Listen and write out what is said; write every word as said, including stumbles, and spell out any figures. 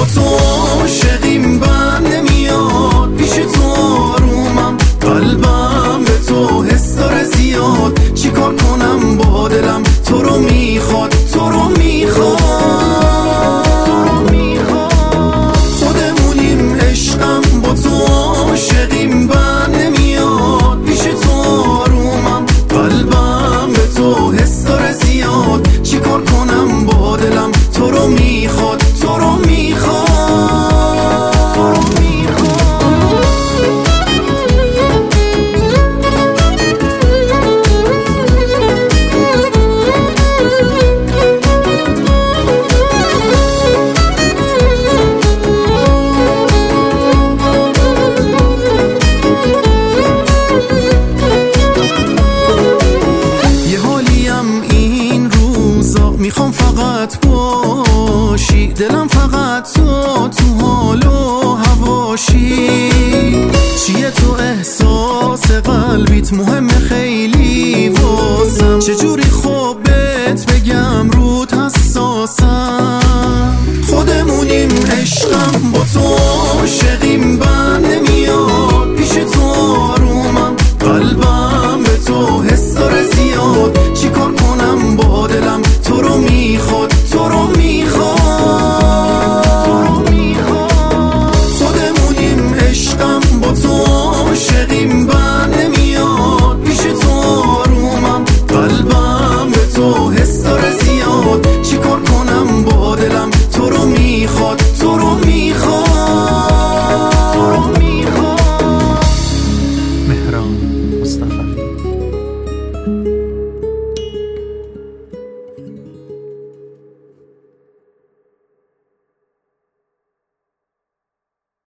با تو عاشقیم بند نمیاد، پیش تو آرومم قلبم به تو حس داره زیاد. چی کار کنم با دلم تو رو میخواد، تو رو میخواد. خودمونیم عشقم با تو عاشقیم بند نمیاد، پیش تو آرومم قلبم به تو حس داره زیاد. چی کار کنم با دلم تو رو میخواد، تو رو میخواد. میخوام فقط باشی، دلم فقط تو تو حال و هواشی. چیه تو احساس قلبیت مهمه خیلی